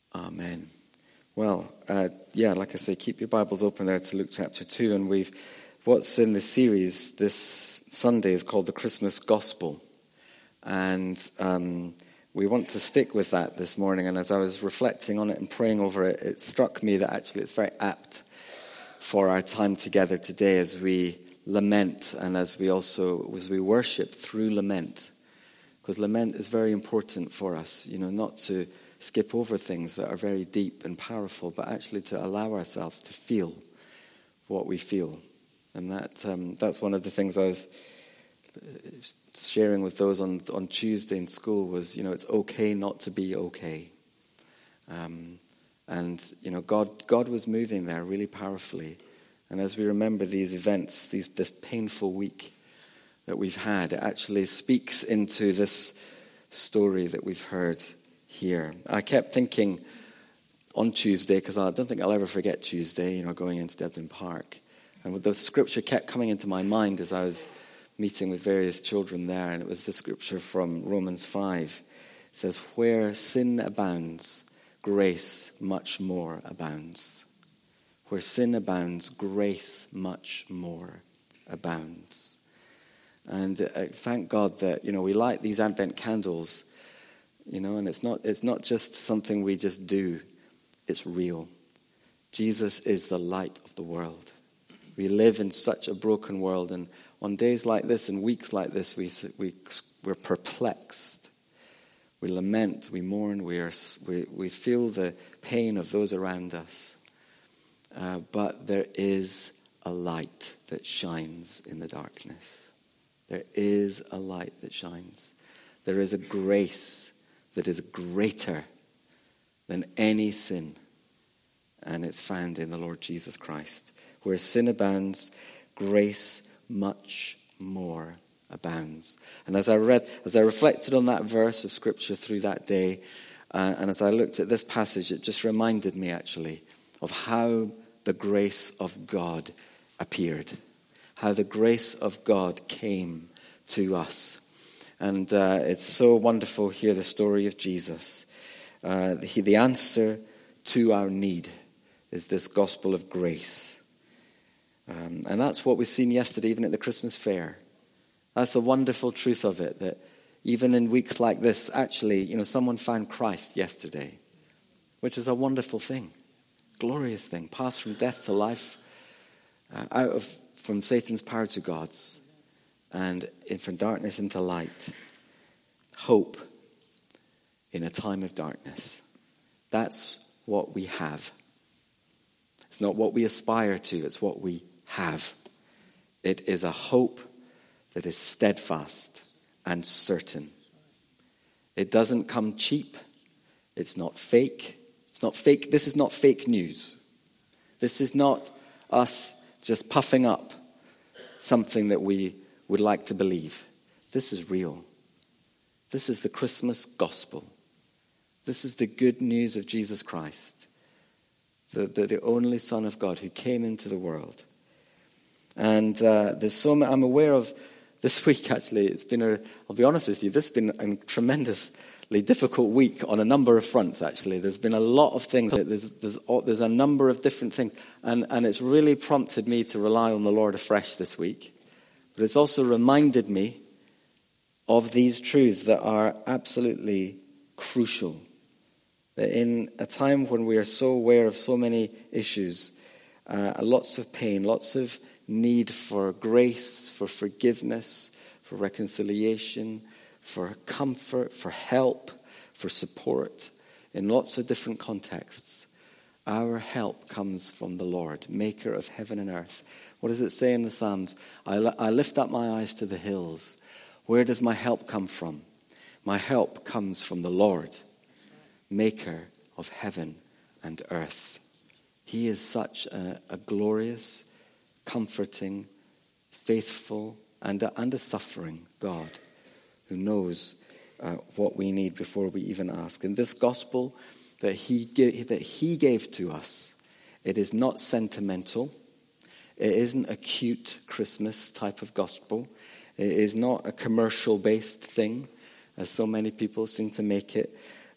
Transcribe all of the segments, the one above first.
Amen. Well, like I say, keep your Bibles open there to Luke chapter 2. And what's in the series this Sunday is called the Christmas Gospel. And we want to stick with that this morning. And as I was reflecting on it and praying over it, it struck me that actually it's very apt for our time together today as we lament and as we worship through lament. Because lament is very important for us, not to skip over things that are very deep and powerful, but actually to allow ourselves to feel what we feel. And that's one of the things I was sharing with those on Tuesday in school was, it's okay not to be okay. God was moving there really powerfully. And as we remember these events, this painful week that we've had, it actually speaks into this story that we've heard here. I kept thinking on Tuesday, because I don't think I'll ever forget Tuesday, going into Debden Park. And the scripture kept coming into my mind as I was meeting with various children there, and it was the scripture from Romans 5. It says, where sin abounds, grace much more abounds. Where sin abounds, grace much more abounds. And thank God that, we light these Advent candles, and it's not just something we just do. It's real. Jesus is the light of the world. We live in such a broken world, and on days like this and weeks like this, we're perplexed. We lament, we mourn, we feel the pain of those around us. But there is a light that shines in the darkness. There is a light that shines. There is a grace that is greater than any sin. And it's found in the Lord Jesus Christ. Where sin abounds, grace much more abounds. And as I reflected on that verse of Scripture through that day, and as I looked at this passage, it just reminded me actually of how the grace of God appeared. How the grace of God came to us. And it's so wonderful to hear the story of Jesus. The answer to our need is this gospel of grace. And that's what we've seen yesterday, even at the Christmas fair. That's the wonderful truth of it, that even in weeks like this, actually, someone found Christ yesterday, which is a wonderful thing, glorious thing, passed from death to life, from Satan's power to God's, and from darkness into light. Hope in a time of darkness. That's what we have. It's not what we aspire to, it's what we have. It is a hope that is steadfast and certain. It doesn't come cheap. It's not fake. It's not fake. This is not fake news. This is not us just puffing up something that we would like to believe. This is real. This is the Christmas gospel. This is the good news of Jesus Christ, the only Son of God who came into the world. And there's so much I'm aware of this week. Actually, I'll be honest with you, this has been a tremendously difficult week on a number of fronts. Actually, there's been a lot of things. There's a number of different things, and it's really prompted me to rely on the Lord afresh this week. But it's also reminded me of these truths that are absolutely crucial. That in a time when we are so aware of so many issues, lots of pain, lots of need for grace, for forgiveness, for reconciliation, for comfort, for help, for support, in lots of different contexts, our help comes from the Lord, maker of heaven and earth. What does it say in the Psalms? I lift up my eyes to the hills. Where does my help come from? My help comes from the Lord, maker of heaven and earth. He is such a glorious, comforting, faithful, and a suffering God who knows what we need before we even ask. And this gospel that he gave to us, it is not sentimental. It isn't a cute Christmas type of gospel. It is not a commercial-based thing, as so many people seem to make it.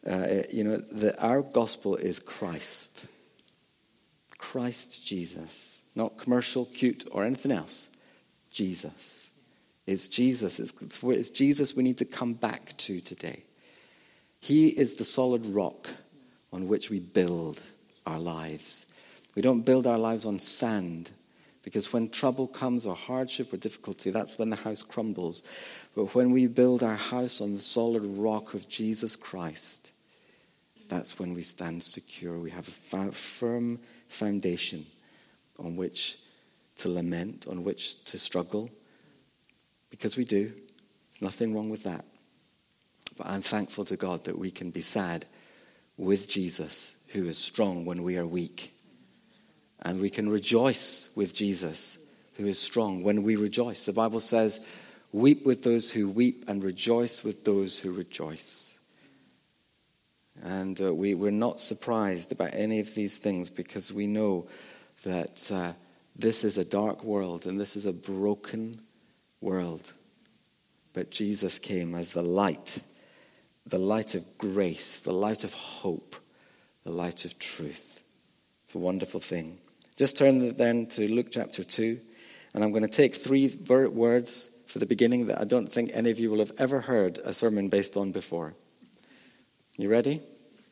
Our gospel is Christ. Christ Jesus. Not commercial, cute, or anything else. Jesus. It's Jesus. It's Jesus we need to come back to today. He is the solid rock on which we build our lives. We don't build our lives on sand, because when trouble comes or hardship or difficulty, that's when the house crumbles. But when we build our house on the solid rock of Jesus Christ, that's when we stand secure. We have a firm foundation on which to lament, on which to struggle, because we do. There's nothing wrong with that. But I'm thankful to God that we can be sad with Jesus, who is strong when we are weak. And we can rejoice with Jesus, who is strong when we rejoice. The Bible says, weep with those who weep and rejoice with those who rejoice. And we're not surprised about any of these things, because we know that this is a dark world and this is a broken world. But Jesus came as the light of grace, the light of hope, the light of truth. It's a wonderful thing. Just turn then to Luke chapter 2, and I'm going to take 3 words for the beginning that I don't think any of you will have ever heard a sermon based on before. You ready?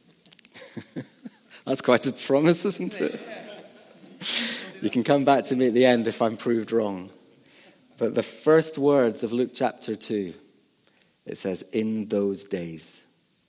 That's quite a promise, isn't it? You can come back to me at the end if I'm proved wrong. But the first words of Luke chapter 2, it says, in those days.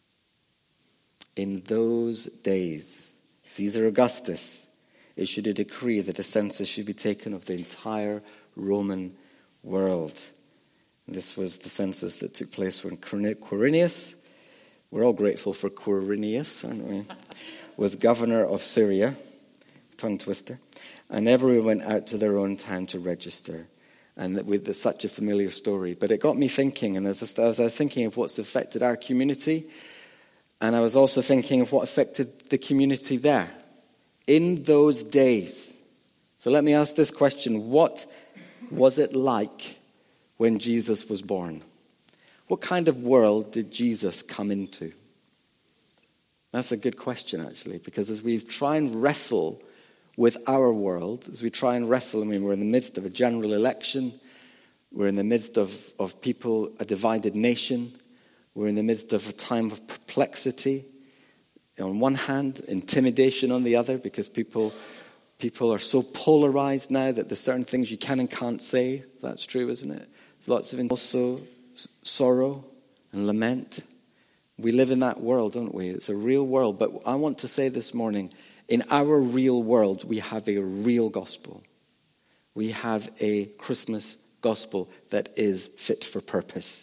In those days, Caesar Augustus issued a decree that a census should be taken of the entire Roman world. This was the census that took place when Quirinius, we're all grateful for Quirinius, aren't we, was governor of Syria, tongue twister, and everyone went out to their own town to register. And with such a familiar story. But it got me thinking, and as I was thinking of what's affected our community, and I was also thinking of what affected the community there in those days. So let me ask this question. What was it like when Jesus was born? What kind of world did Jesus come into? That's a good question, actually, because as we try and wrestle with our world, as we try and wrestle, we're in the midst of a general election, we're in the midst of people, a divided nation, we're in the midst of a time of perplexity on one hand, intimidation on the other, because people are so polarized now that there's certain things you can and can't say. That's true, isn't it? There's lots of also sorrow and lament. We live in that world, don't we? It's a real world. But I want to say this morning, in our real world, we have a real gospel. We have a Christmas gospel that is fit for purpose.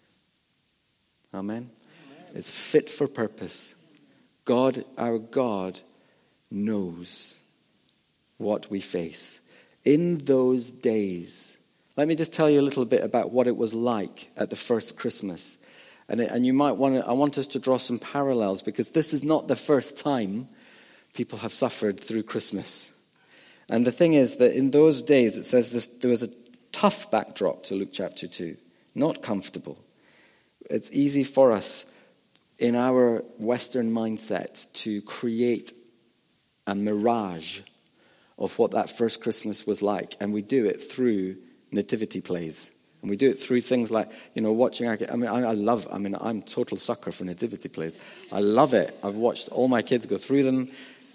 Amen? It's fit for purpose. God, our God, knows what we face. In those days, let me just tell you a little bit about what it was like at the first Christmas. And you might I want us to draw some parallels, because this is not the first time people have suffered through Christmas. And the thing is that in those days, it says there was a tough backdrop to Luke chapter 2, not comfortable. It's easy for us in our Western mindset to create a mirage of what that first Christmas was like, and we do it through nativity plays. And we do it through things like, watching I'm a total sucker for nativity plays. I love it. I've watched all my kids go through them.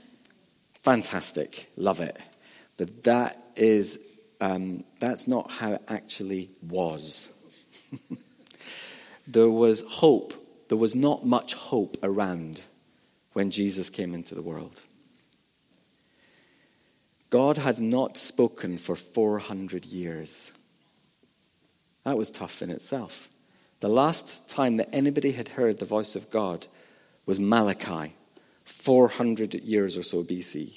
Fantastic. Love it. But that's not how it actually was. There was hope. There was not much hope around when Jesus came into the world. God had not spoken for 400 years. That was tough in itself. The last time that anybody had heard the voice of God was Malachi, 400 years or so BC.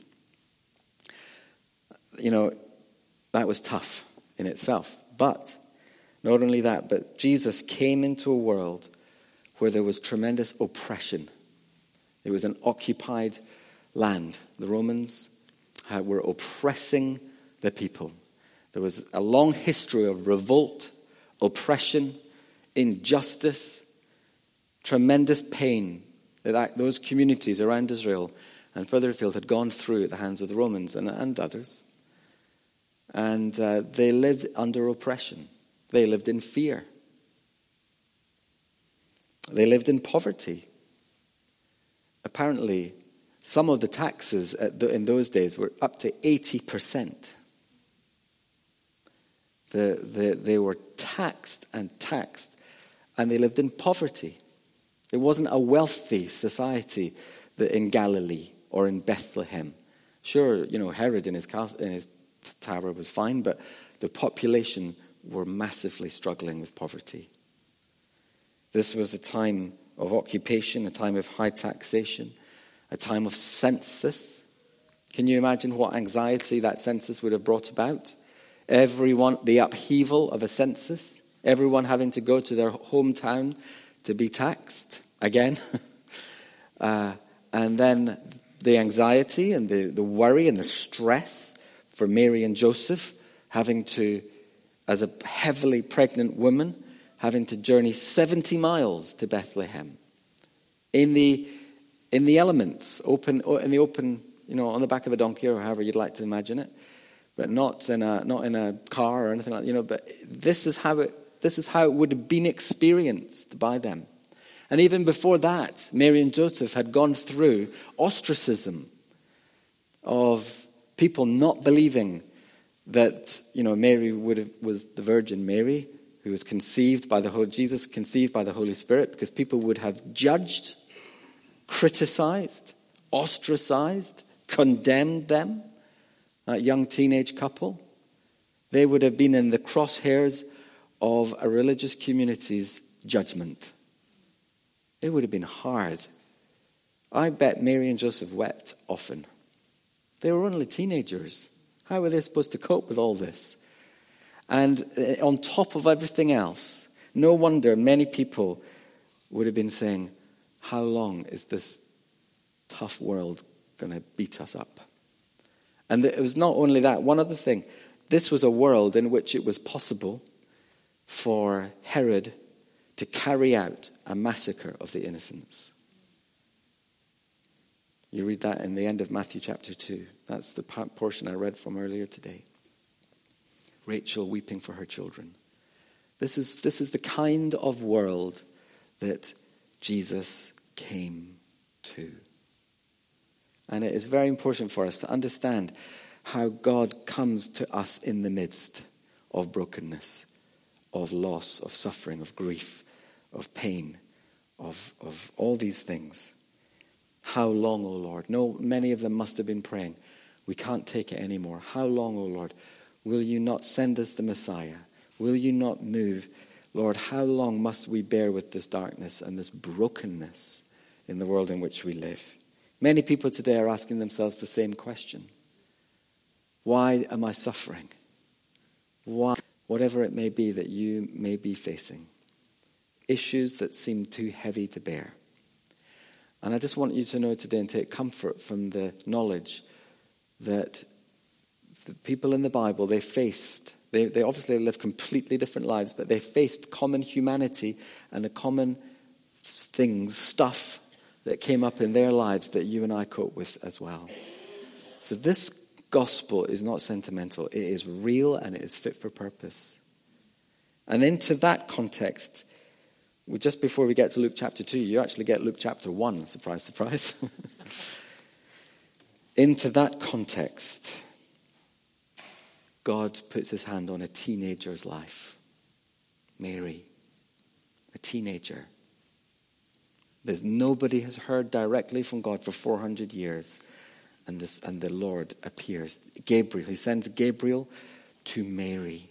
That was tough in itself. But not only that, but Jesus came into a world where there was tremendous oppression. It was an occupied land. The Romans were oppressing the people. There was a long history of revolt, oppression, injustice, tremendous pain Those communities around Israel and further afield had gone through at the hands of the Romans and others. And they lived under oppression. They lived in fear. They lived in poverty. Apparently, some of the taxes in those days were up to 80%. They were taxed, and they lived in poverty. It wasn't a wealthy society in Galilee or in Bethlehem. Sure, Herod in his tower was fine, but the population were massively struggling with poverty. This was a time of occupation, a time of high taxation, a time of census. Can you imagine what anxiety that census would have brought about? Everyone, the upheaval of a census, everyone having to go to their hometown to be taxed again. And then the anxiety and the worry and the stress for Mary and Joseph, having to, as a heavily pregnant woman, having to journey 70 miles to Bethlehem. In the elements, on the back of a donkey or however you'd like to imagine it, but not in a car or anything like that. But this is how it would have been experienced by them. And even before that, Mary and Joseph had gone through ostracism of people not believing that Mary was the Virgin Mary who was Jesus conceived by the Holy Spirit, because people would have judged, criticized, ostracized, condemned them. That young teenage couple, they would have been in the crosshairs of a religious community's judgment. It would have been hard. I bet Mary and Joseph wept often. They were only teenagers. How were they supposed to cope with all this? And on top of everything else, no wonder many people would have been saying, how long is this tough world going to beat us up? And it was not only that. One other thing. This was a world in which it was possible for Herod to carry out a massacre of the innocents. You read that in the end of Matthew chapter 2. That's the portion I read from earlier today. Rachel weeping for her children. This is the kind of world that Jesus came to. And it is very important for us to understand how God comes to us in the midst of brokenness, of loss, of suffering, of grief, of pain, of all these things. How long, O Lord? No, many of them must have been praying, we can't take it anymore. How long, O Lord? Will you not send us the Messiah? Will you not move? Lord, how long must we bear with this darkness and this brokenness in the world in which we live? Many people today are asking themselves the same question. Why am I suffering? Why? Whatever it may be that you may be facing. Issues that seem too heavy to bear. And I just want you to know today and take comfort from the knowledge that the people in the Bible, they obviously lived completely different lives, but they faced common humanity and a common stuff that came up in their lives that you and I cope with as well. So this gospel is not sentimental. It is real and it is fit for purpose. And into that context, just before we get to Luke chapter 2, you actually get Luke chapter 1. Surprise, surprise. Into that context, God puts his hand on a teenager's life. Mary, a teenager. Nobody has heard directly from God for 400 years. And the Lord appears. Gabriel, he sends Gabriel to Mary.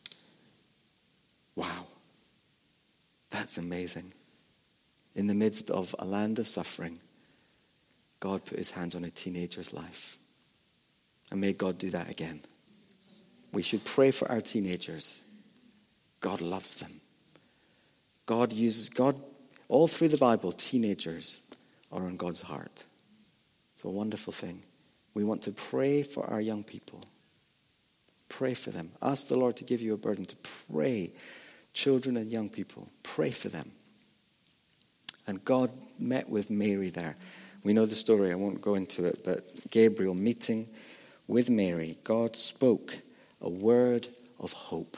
Wow. That's amazing. In the midst of a land of suffering, God put his hand on a teenager's life. And may God do that again. We should pray for our teenagers. God loves them. God all through the Bible, teenagers are on God's heart. It's a wonderful thing. We want to pray for our young people. Pray for them. Ask the Lord to give you a burden to pray. Children and young people, pray for them. And God met with Mary there. We know the story, I won't go into it, but Gabriel meeting with Mary, God spoke a word of hope.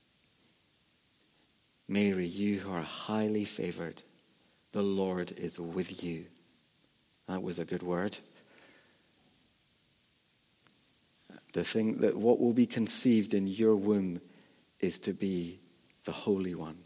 Mary, you are highly favored. The Lord is with you. That was a good word. The thing that what will be conceived in your womb is to be the Holy One.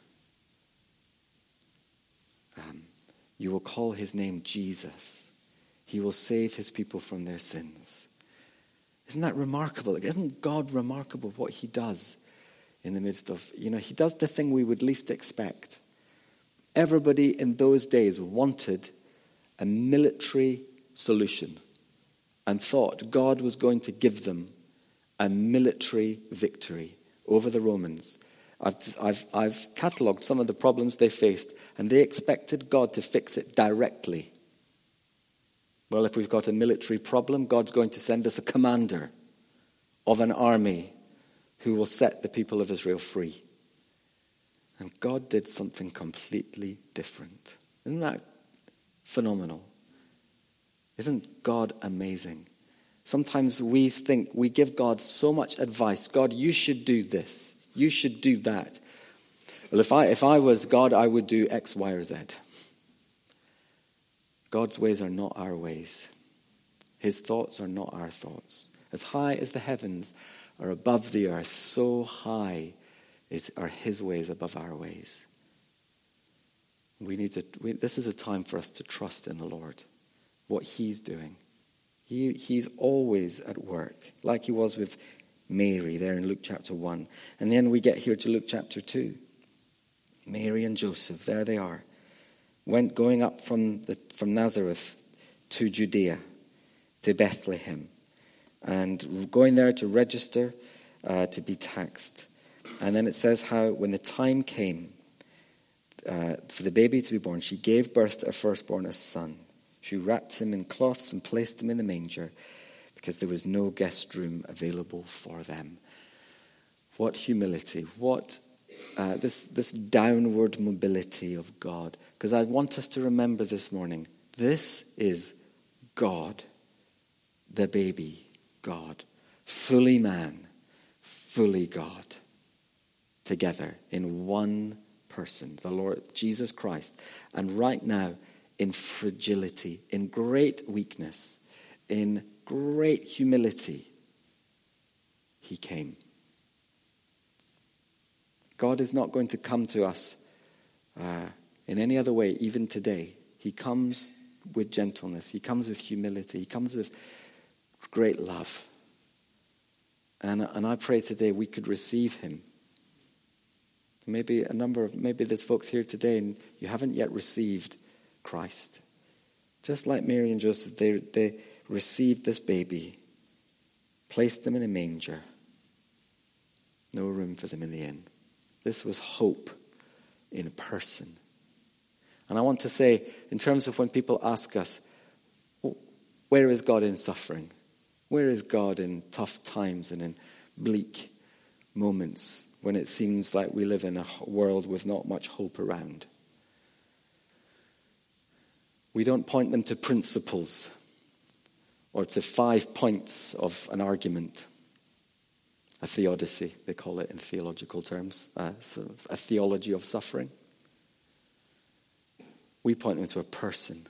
You will call his name Jesus. He will save his people from their sins. Isn't that remarkable? Isn't God remarkable what he does in the midst of, he does the thing we would least expect. Everybody in those days wanted a military solution and thought God was going to give them a military victory over the Romans. I've catalogued some of the problems they faced, and they expected God to fix it directly. Well, if we've got a military problem, God's going to send us a commander of an army who will set the people of Israel free. And God did something completely different. Isn't that phenomenal? Isn't God amazing? Sometimes we think we give God so much advice. God, you should do this. You should do that. Well, if I was God, I would do X, Y, or Z. God's ways are not our ways. His thoughts are not our thoughts. As high as the heavens are above the earth, so high are his ways above our ways. This is a time for us to trust in the Lord, what he's doing. He's always at work, like he was with Mary there in Luke chapter 1. And then we get here to Luke chapter 2. Mary and Joseph, there they are, going up from Nazareth to Judea, to Bethlehem, and going there to register to be taxed. And then it says how when the time came for the baby to be born, she gave birth to her firstborn, a son. She wrapped him in cloths and placed him in the manger because there was no guest room available for them. What humility, what this downward mobility of God. Because I want us to remember this morning, this is God, the baby God, fully man, fully God, together in one person, the Lord Jesus Christ. And right now, in fragility, in great weakness, in great humility, he came. God is not going to come to us in any other way, even today. He comes with gentleness. He comes with humility. He comes with great love. And I pray today we could receive him. Maybe there's folks here today and you haven't yet received Christ. Just like Mary and Joseph, they received this baby, placed them in a manger. No room for them in the inn. This was hope in a person. And I want to say, in terms of when people ask us, where is God in suffering? Where is God in tough times and in bleak moments when it seems like we live in a world with not much hope around? We don't point them to principles or to 5 points of an argument. A theodicy, they call it in theological terms, sort of a theology of suffering. We point them to a person.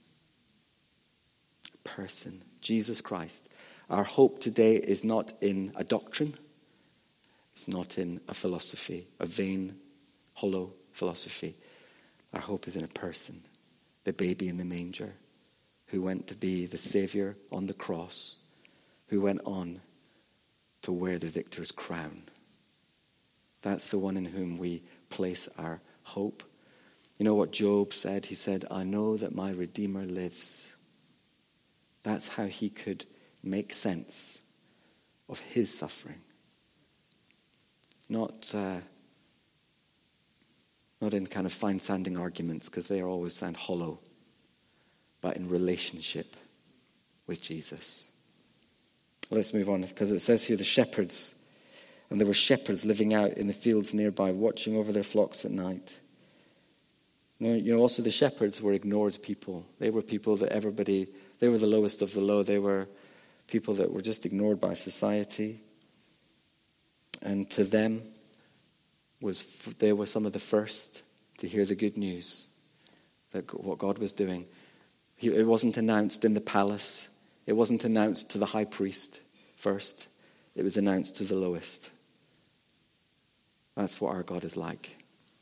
A person, Jesus Christ. Our hope today is not in a doctrine. It's not in a philosophy, a vain, hollow philosophy. Our hope is in a person, the baby in the manger, who went to be the Savior on the cross, who went on to wear the victor's crown. That's the one in whom we place our hope. You know what Job said? He said, I know that my Redeemer lives. That's how he could make sense of his suffering. Not in kind of fine-sounding arguments, because they always sound hollow, but in relationship with Jesus. Let's move on, because it says here the shepherds, and there were shepherds living out in the fields nearby, watching over their flocks at night. Also the shepherds were ignored people. They were people that they were the lowest of the low. They were people that were just ignored by society. And to them, they were some of the first to hear the good news, that what God was doing. It wasn't announced in the palace. It wasn't announced to the high priest first. It was announced to the lowest. That's what our God is like.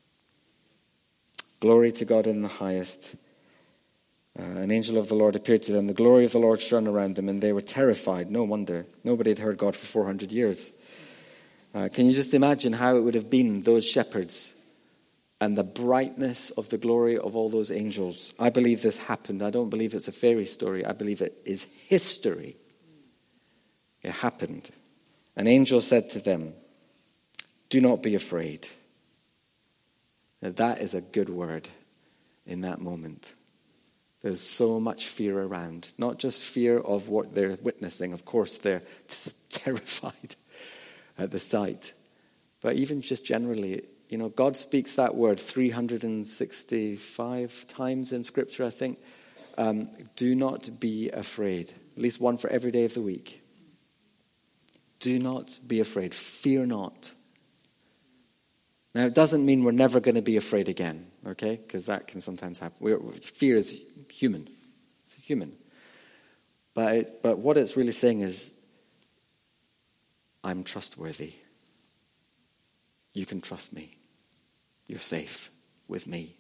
Glory to God in the highest. An angel of the Lord appeared to them. The glory of the Lord shone around them, and they were terrified. No wonder. Nobody had heard God for 400 years. Can you just imagine how it would have been, those shepherds, and the brightness of the glory of all those angels? I believe this happened. I don't believe it's a fairy story. I believe it is history. It happened. An angel said to them, "Do not be afraid." Now that is a good word in that moment. There's so much fear around. Not just fear of what they're witnessing. Of course, they're terrified at the sight. But even just generally, God speaks that word 365 times in Scripture, I think. Do not be afraid. At least one for every day of the week. Do not be afraid. Fear not. Now, it doesn't mean we're never going to be afraid again, okay? Because that can sometimes happen. Fear is human. It's human. But what it's really saying is, I'm trustworthy. You can trust me. You're safe with me.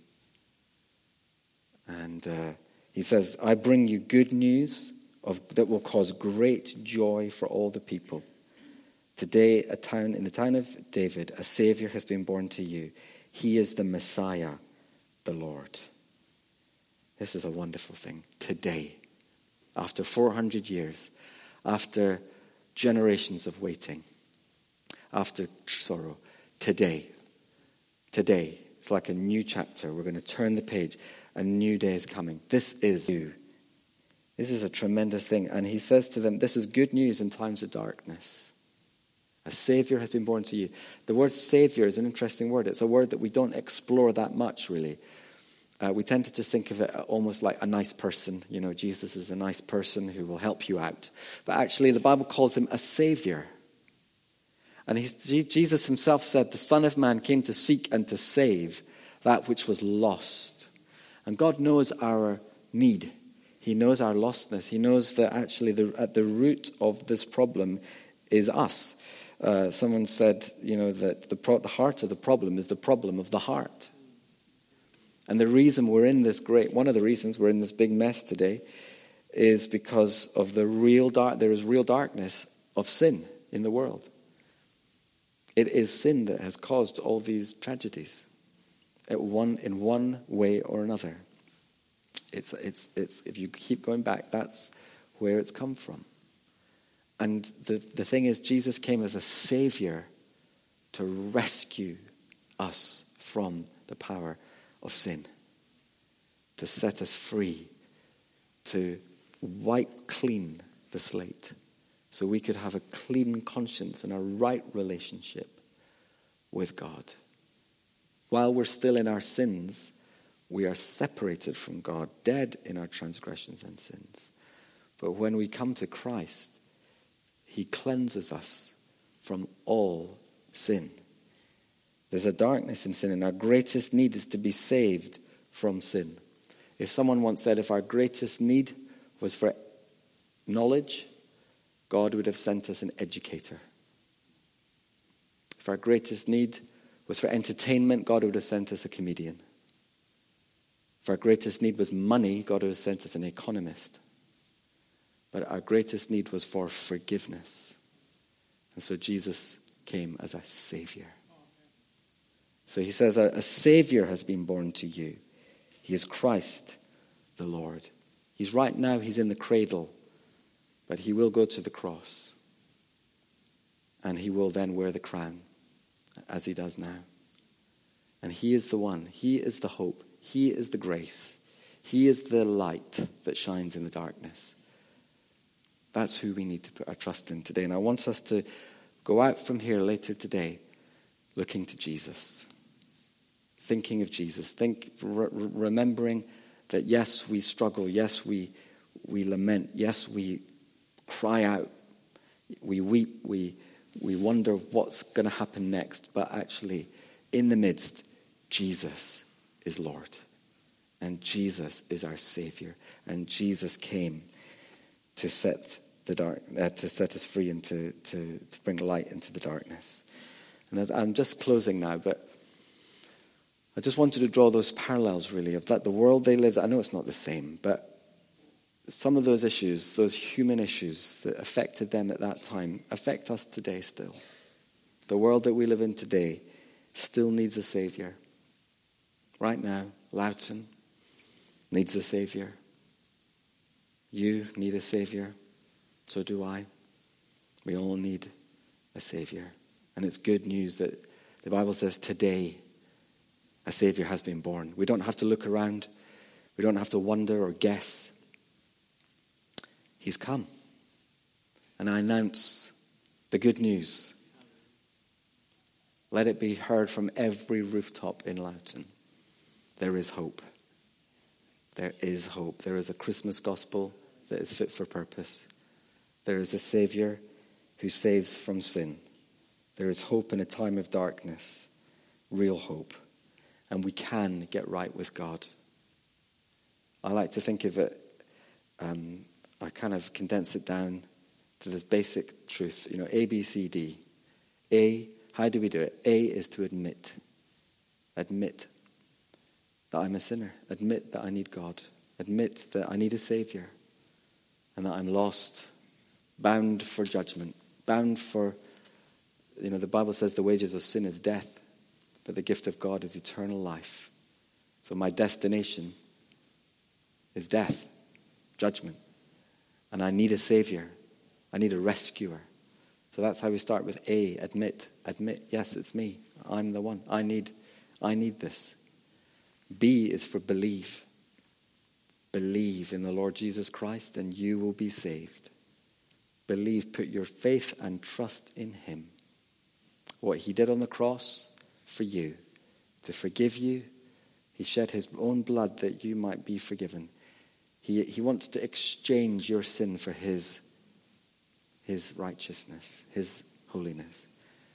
And he says, I bring you good news that will cause great joy for all the people. Today, in the town of David, a Savior has been born to you. He is the Messiah, the Lord. This is a wonderful thing. Today, after 400 years, after generations of waiting, after sorrow, today, it's like a new chapter. We're going to turn the page. A new day is coming. This is you. This is a tremendous thing. And he says to them, this is good news in times of darkness. A Savior has been born to you. The word Savior is an interesting word. It's a word that we don't explore that much, really. We tend to just think of it almost like a nice person. Jesus is a nice person who will help you out. But actually, the Bible calls him a Savior. And Jesus himself said, the Son of Man came to seek and to save that which was lost. And God knows our need. He knows our lostness. He knows that actually at the root of this problem is us. Someone said, that the heart of the problem is the problem of the heart. And the reason one of the reasons we're in this big mess today is because of there is real darkness of sin in the world. It is sin that has caused all these tragedies in one way or another. It's if you keep going back, that's where it's come from. And the thing is, Jesus came as a Savior to rescue us from the power of sin, to set us free, to wipe clean the slate, so we could have a clean conscience and a right relationship with God. While we're still in our sins, we are separated from God, dead in our transgressions and sins. But when we come to Christ, he cleanses us from all sin. There's a darkness in sin, and our greatest need is to be saved from sin. If someone once said, if our greatest need was for knowledge, God would have sent us an educator. If our greatest need was for entertainment, God would have sent us a comedian. If our greatest need was money, God would have sent us an economist. But our greatest need was for forgiveness. And so Jesus came as a Savior. So he says, a Savior has been born to you. He is Christ the Lord. He's in the cradle, but he will go to the cross. And he will then wear the crown, as he does now. And he is the one. He is the hope. He is the grace. He is the light that shines in the darkness. That's who we need to put our trust in today. And I want us to go out from here later today looking to Jesus. thinking of Jesus, remembering that yes, we struggle, yes, we lament, yes, we cry out, we weep, we wonder what's going to happen next, but actually, in the midst, Jesus is Lord, and Jesus is our Savior, and Jesus came to set us free and to bring light into the darkness. And I'm just closing now, but I just wanted to draw those parallels, really, of that the world they lived. I know it's not the same, but some of those issues, those human issues that affected them at that time, affect us today still. The world that we live in today still needs a Savior. Right now, Loughton needs a Savior. You need a Savior. So do I. We all need a Savior. And it's good news that the Bible says today a Savior has been born. We don't have to look around. We don't have to wonder or guess. He's come. And I announce the good news. Let it be heard from every rooftop in Loughton. There is hope. There is hope. There is a Christmas gospel that is fit for purpose. There is a Savior who saves from sin. There is hope in a time of darkness, real hope. And we can get right with God. I like to think of it, I kind of condense it down to this basic truth, A, B, C, D. A, how do we do it? A is to admit. Admit that I'm a sinner. Admit that I need God. Admit that I need a Savior. And that I'm lost, bound for judgment, bound for, the Bible says the wages of sin is death, but the gift of God is eternal life. So my destination is death, judgment. And I need a Savior. I need a rescuer. So that's how we start with A, admit. Admit, yes, it's me. I'm the one. I need this. B is for believe. Believe in the Lord Jesus Christ and you will be saved. Believe, put your faith and trust in him. What he did on the cross for you, to forgive you. He shed his own blood that you might be forgiven. He wants to exchange your sin for his righteousness, his holiness.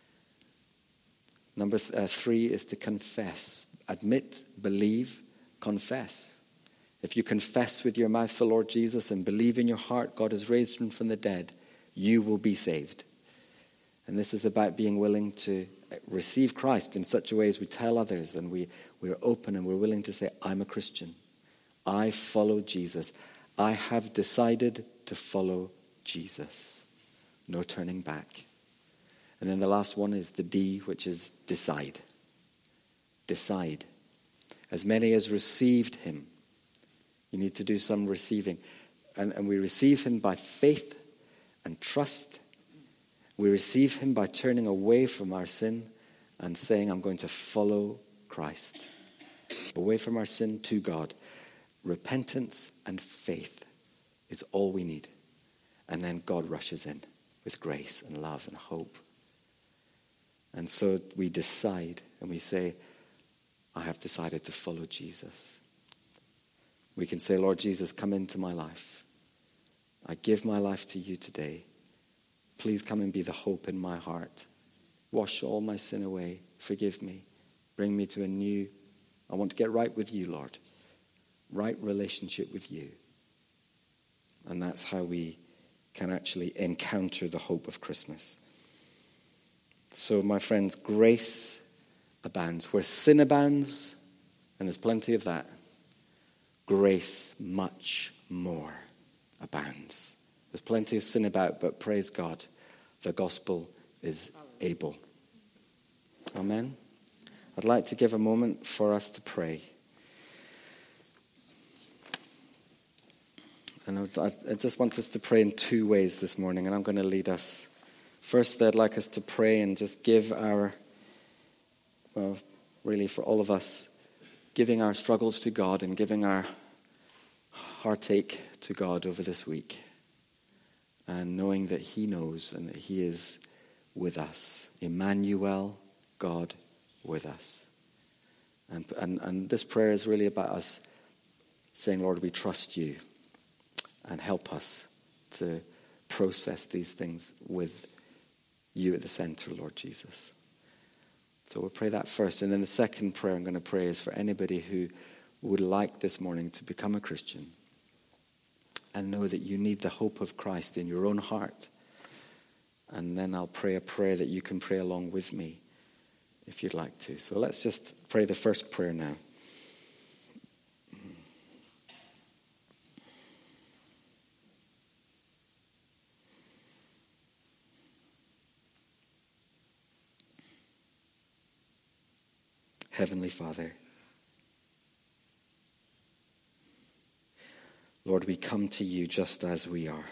Number 3 is to confess. Admit, believe, confess. If you confess with your mouth the Lord Jesus and believe in your heart God has raised him from the dead, you will be saved. And this is about being willing to receive Christ in such a way as we tell others and we're open and we're willing to say, I'm a Christian. I follow Jesus. I have decided to follow Jesus. No turning back. And then the last one is the D, which is decide. Decide. As many as received him. You need to do some receiving. And we receive him by faith and trust. We receive him by turning away from our sin and saying, I'm going to follow Christ. Away from our sin to God. Repentance and faith is all we need. And then God rushes in with grace and love and hope. And so we decide and we say, I have decided to follow Jesus. We can say, Lord Jesus, come into my life. I give my life to you today. Please come and be the hope in my heart. Wash all my sin away. Forgive me. Bring me to I want to get right with you, Lord. Right relationship with you. And that's how we can actually encounter the hope of Christmas. So, my friends, grace abounds. Where sin abounds, and there's plenty of that, grace much more abounds. There's plenty of sin about, but praise God, the gospel is able. Amen. I'd like to give a moment for us to pray. And I just want us to pray in 2 ways this morning, and I'm going to lead us. First, I'd like us to pray and just give really for all of us, giving our struggles to God and giving our heartache to God over this week. And knowing that he knows and that he is with us. Emmanuel, God with us. And this prayer is really about us saying, Lord, we trust you, and help us to process these things with you at the center, Lord Jesus. So we'll pray that first. And then the second prayer I'm going to pray is for anybody who would like this morning to become a Christian and know that you need the hope of Christ in your own heart. And then I'll pray a prayer that you can pray along with me if you'd like to. So let's just pray the first prayer now. Heavenly Father, Lord, we come to you just as we are.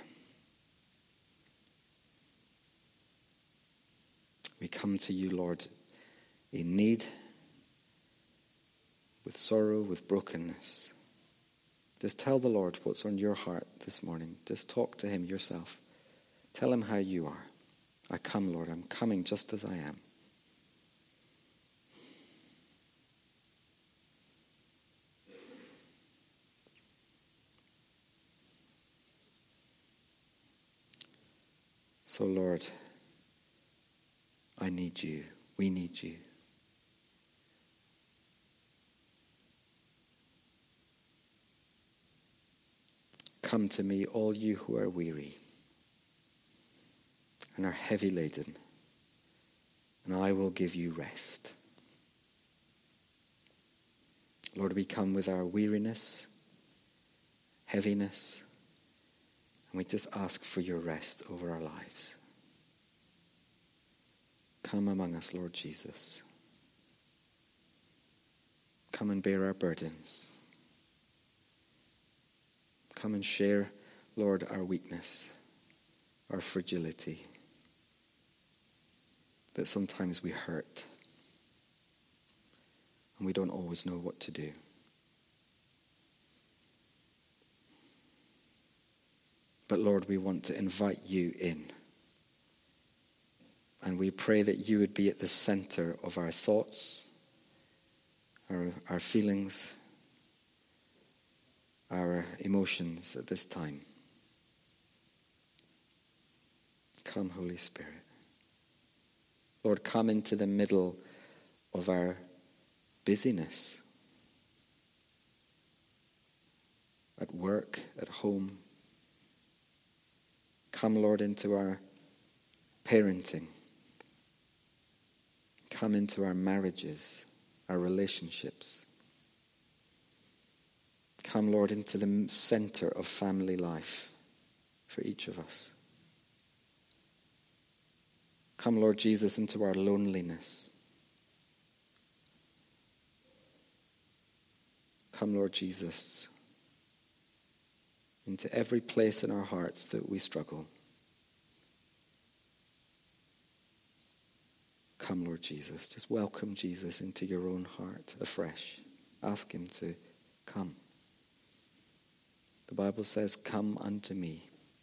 We come to you, Lord, in need, with sorrow, with brokenness. Just tell the Lord what's on your heart this morning. Just talk to him yourself. Tell him how you are. I come, Lord, I'm coming just as I am. So, Lord, I need you. We need you. Come to me, all you who are weary and are heavy laden, and I will give you rest. Lord, we come with our weariness, heaviness, and we just ask for your rest over our lives. Come among us, Lord Jesus. Come and bear our burdens. Come and share, Lord, our weakness, our fragility, that sometimes we hurt and we don't always know what to do. But Lord, we want to invite you in. And we pray that you would be at the center of our thoughts, our feelings, our emotions at this time. Come, Holy Spirit. Lord, come into the middle of our busyness, at work, at home. Come, Lord, into our parenting. Come into our marriages, our relationships. Come, Lord, into the center of family life for each of us. Come, Lord Jesus, into our loneliness. Come, Lord Jesus, into every place in our hearts that we struggle. Come, Lord Jesus. Just welcome Jesus into your own heart afresh. Ask him to come. The Bible says, come unto me.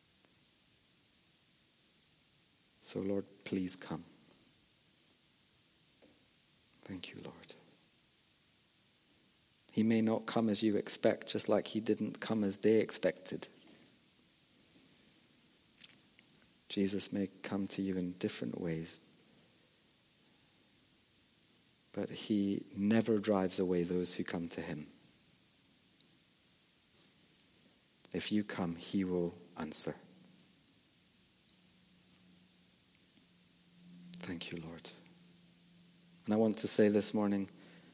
So, Lord, please come. Thank you, Lord. He may not come as you expect, just like he didn't come as they expected. Jesus may come to you in different ways, but he never drives away those who come to him. If you come, he will answer. Thank you, Lord. And I want to say this morning,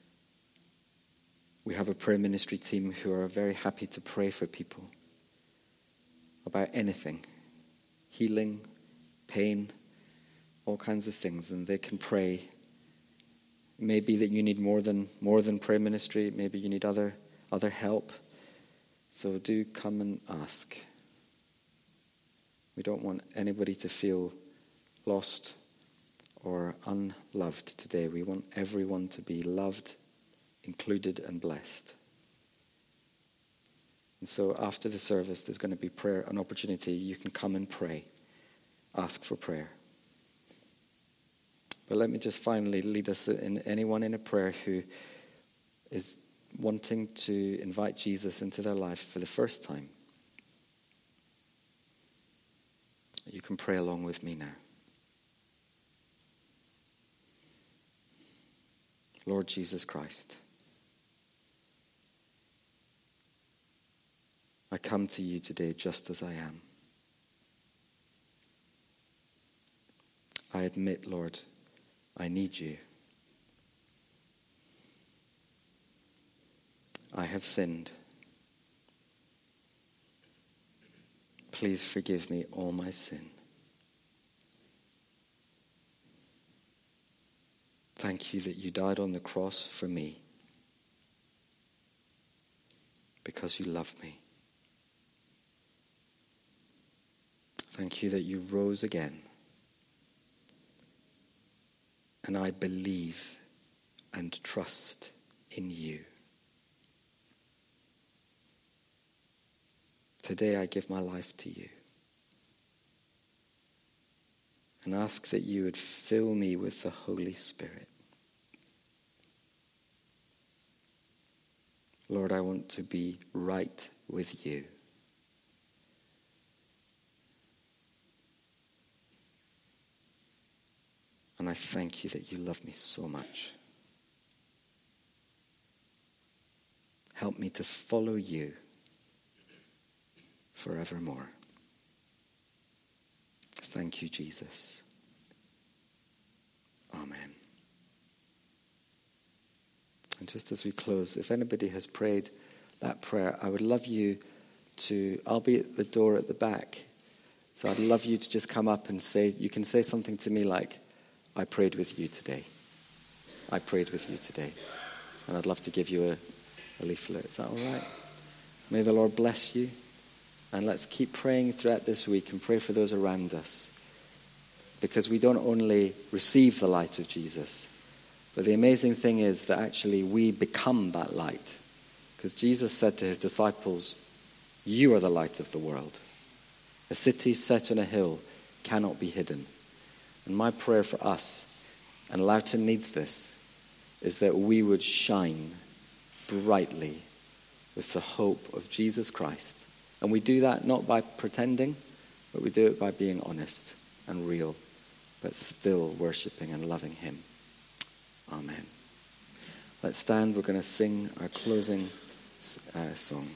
we have a prayer ministry team who are very happy to pray for people about anything, healing, pain, all kinds of things, and they can pray. Maybe that you need more than prayer ministry. Maybe you need other help. So do come and ask. We don't want anybody to feel lost or unloved today. We want everyone to be loved, included, and blessed. And so after the service, there's going to be prayer, an opportunity. You can come and pray. Ask for prayer. But let me just finally lead us in anyone in a prayer who is wanting to invite Jesus into their life for the first time, you can pray along with me now. Lord Jesus Christ, I come to you today just as I am. I admit, Lord, I need you. I have sinned. Please forgive me all my sin. Thank you that you died on the cross for me because you love me. Thank you that you rose again. And I believe and trust in you. Today I give my life to you and ask that you would fill me with the Holy Spirit. Lord, I want to be right with you. And I thank you that you love me so much. Help me to follow you forevermore. Thank you, Jesus. Amen. And just as we close, if anybody has prayed that prayer, I would love you to, I'll be at the door at the back. So I'd love you to just come up and say, you can say something to me like, I prayed with you today. I prayed with you today. And I'd love to give you a leaflet. Is that all right? May the Lord bless you. And let's keep praying throughout this week and pray for those around us. Because we don't only receive the light of Jesus, but the amazing thing is that actually we become that light. Because Jesus said to his disciples, you are the light of the world. A city set on a hill cannot be hidden. And my prayer for us, and Loughton needs this, is that we would shine brightly with the hope of Jesus Christ. And we do that not by pretending, but we do it by being honest and real, but still worshiping and loving him. Amen. Let's stand. We're going to sing our closing song.